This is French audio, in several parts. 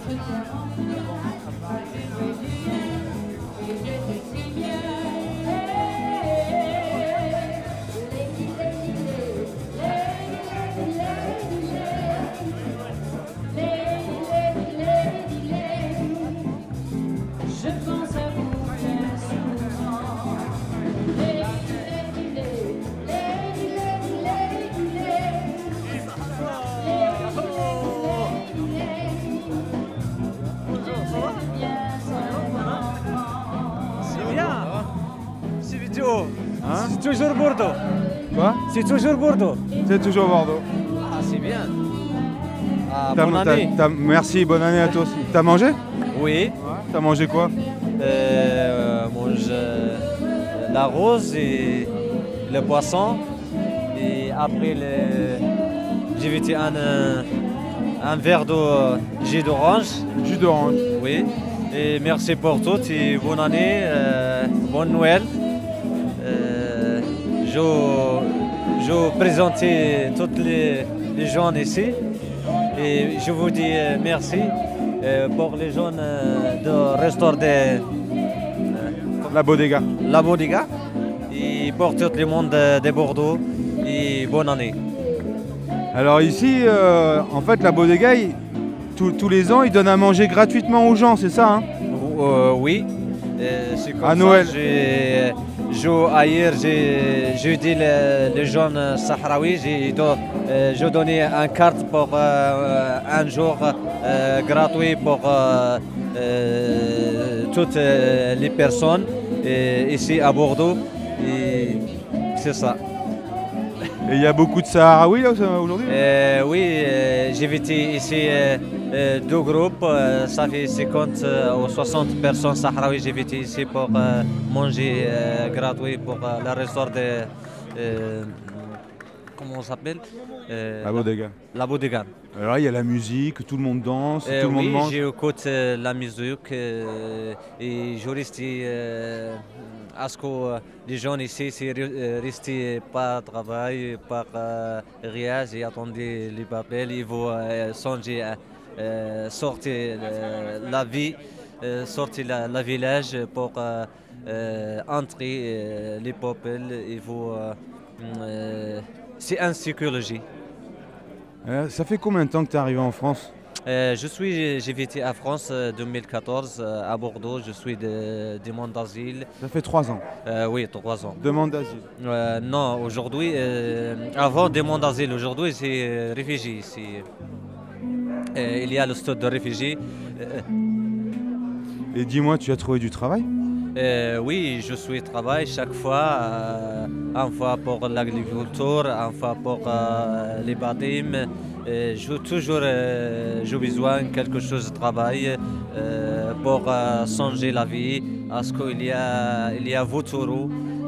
Hein? C'est toujours Bordeaux. Quoi? C'est toujours Bordeaux. C'est toujours Bordeaux. Ah, c'est bien. Ah, bonne année. Merci, bonne année à toi aussi. T'as mangé? Oui. T'as mangé quoi? Mange la rose et le poisson. Et après, j'ai vécu un verre de jus d'orange. Jus d'orange. Oui. Et merci pour tout et bonne année, bonne Noël. Je présente tous les gens ici et je vous dis merci pour les gens de restaurant La Bodega. La Bodega et pour tout le monde de Bordeaux et bonne année. Alors ici, en fait, la Bodega, tous les ans, ils donnent à manger gratuitement aux gens, c'est ça hein? Oui, c'est comme à ça. Noël. Hier, j'ai dit les jeunes sahraouis, j'ai donné une carte pour un jour gratuit pour toutes les personnes ici à Bordeaux. Et c'est ça. Et il y a beaucoup de Sahraouis là aujourd'hui? Oui, j'ai vécu ici deux groupes, ça fait 50 ou 60 personnes sahraouis. J'ai vécu ici pour manger gratuit pour le restaurant de. Comment on s'appelle? La Bodega. La Bodega. Alors il y a la musique, tout le monde danse, tout le monde Oui, mange. j'écoute la musique et je reste à ce que les gens ici restent pas travail, pas rien, j'ai attendu les papels, ils vont songer sortir la vie, sortir la village pour entrer les papels, ils vont c'est une psychologie. Ça fait combien de temps que tu es arrivé en France? J'ai vécu en France 2014 à Bordeaux. Je suis de demande d'asile. Ça fait 3 ans. Oui, 3 ans. Demande d'asile. Non, aujourd'hui, avant demande d'asile, aujourd'hui c'est réfugié ici. Il y a le statut de réfugié. Et dis-moi, tu as trouvé du travail? Oui, je suis travail chaque fois, une fois pour l'agriculture, une fois pour les bâtiments. J'ai besoin de quelque chose de travail pour changer la vie, parce qu'il y a Vautourou.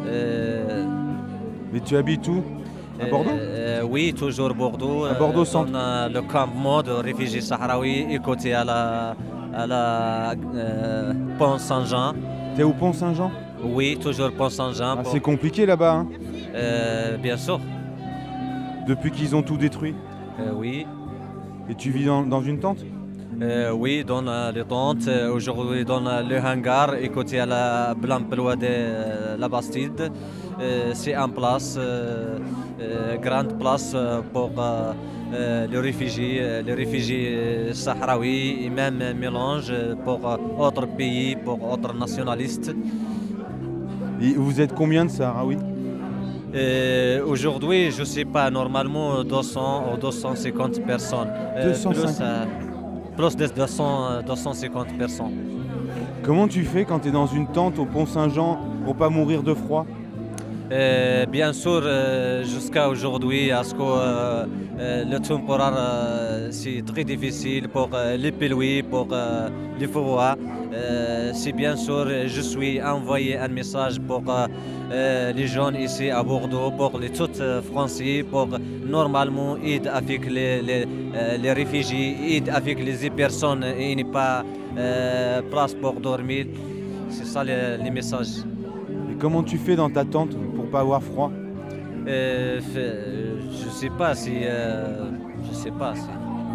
Mais tu habites où? À Bordeaux? Oui, toujours Bordeaux. À Bordeaux centre. Dans le campement de réfugiés sahraouis et côté à la Pont Saint-Jean. T'es au Pont Saint-Jean? Oui, toujours Pont Saint-Jean. C'est compliqué là-bas, hein? Bien sûr. Depuis qu'ils ont tout détruit? Oui. Et tu vis dans une tente? Oui, dans les tentes. Aujourd'hui, dans le hangar et côté à l'emploi de la Bastide. C'est une place, grande place pour les réfugiés sahraouis et même mélange pour autres pays, pour autres nationalistes. Et vous êtes combien de Sahraouis? Aujourd'hui, je ne sais pas, normalement 200 ou 250 personnes. 250. Plus de 250 personnes. Comment tu fais quand tu es dans une tente au Pont Saint-Jean pour pas mourir de froid? Bien sûr, jusqu'à aujourd'hui, parce que le temporaire, c'est très difficile pour les pelouis, pour les froids. C'est bien sûr, je suis envoyé un message pour les gens ici à Bordeaux, pour les tous Français, pour normalement aider avec les réfugiés, aider avec les personnes et n'est pas place pour dormir. C'est ça les messages. Et comment tu fais dans ta tente pour pas avoir froid? Je sais pas si.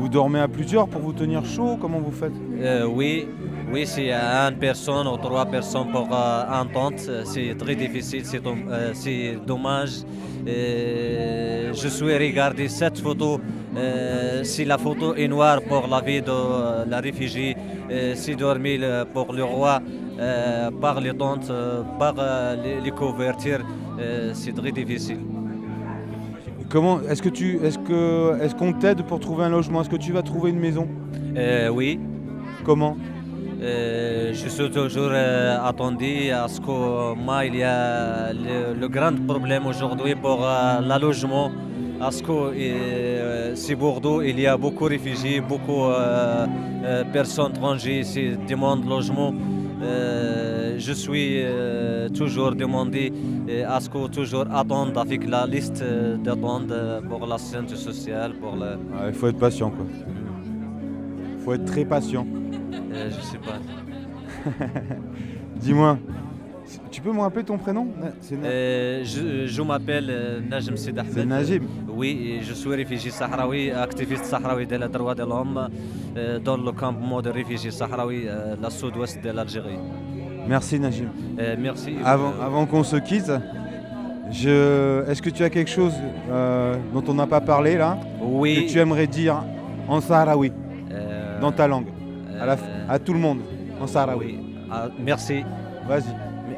Vous dormez à plusieurs pour vous tenir chaud? Comment vous faites? Oui, oui, c'est une personne ou trois personnes pour un tente. C'est très difficile, c'est dommage. Je suis regardé cette photo. Si la photo est noire pour la vie de la réfugiée, c'est dormi pour le roi par les tentes, par les couvertures. C'est très difficile. Comment est-ce qu'on t'aide pour trouver un logement? Est-ce que tu vas trouver une maison? Oui. Comment? Je suis toujours attendu à ce que moi, il y a le grand problème aujourd'hui pour le logement. À ce que c'est Bordeaux, il y a beaucoup de réfugiés, beaucoup de personnes étrangères qui demandent logement. Je suis toujours demandé à ce que toujours attendre avec la liste d'attente pour la santé sociale, pour le... Il faut être patient, quoi. Il faut être très patient. je sais pas. Dis-moi, tu peux me rappeler ton prénom? Je m'appelle Najem Sid Ahmed. C'est Najim. Oui, je suis réfugié sahraoui, activiste sahraoui de la droit de l'homme dans le campement de réfugiés sahraouis, la sud-ouest de l'Algérie. Merci Najim. Merci. Avant qu'on se quitte, est-ce que tu as quelque chose dont on n'a pas parlé là? Oui. Que tu aimerais dire en sahraoui, dans ta langue, à tout le monde, en sahraoui? Oui. Merci. Vas-y.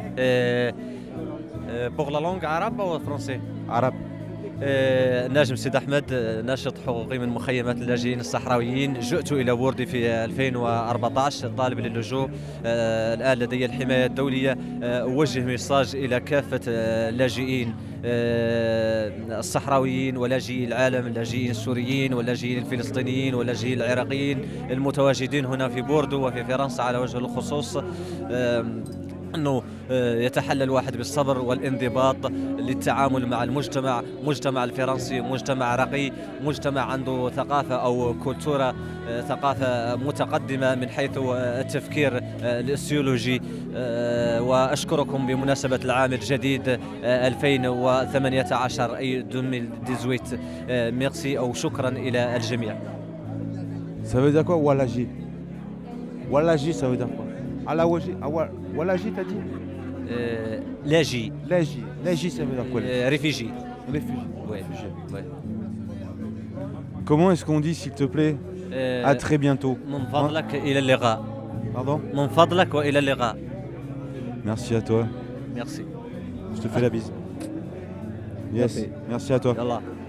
Pour la langue arabe ou français? Arabe. ناجم سيد أحمد ناشط حقوقي من مخيمات اللاجئين الصحراويين. جئت إلى ووردي في 2014 طالب للجوء. الآن لدي الحماية الدولية. أوجه ميساج إلى كافة اللاجئين الصحراويين ولاجئي العالم، اللاجئين السوريين واللاجئين الفلسطينيين واللاجئين العراقيين المتواجدين هنا في بوردو وفي فرنسا على وجه الخصوص، أنه يتحلى الواحد بالصبر والانضباط للتعامل مع المجتمع الفرنسي مجتمع رقي، مجتمع عنده ثقافة أو كولتورة، ثقافة متقدمة من حيث التفكير السيولوجي. وأشكركم بمناسبة العام الجديد 2018 أي 2018. ميرسي أو شكرا إلى الجميع. Ça veut dire quoi Walaji? Walaji ça veut dire quoi? Walaji t'as dit? لاجي. Laji ça veut dire quoi? Réfugié. Réfugié. Ouais. Ouais. Comment est-ce qu'on dit s'il te plaît? À très bientôt. من فضلك إلى اللقاء. Pardon? من فضلك وإلى اللقاء. Merci à toi. Merci. Je te fais la bise. Yes. Merci à toi. يلا.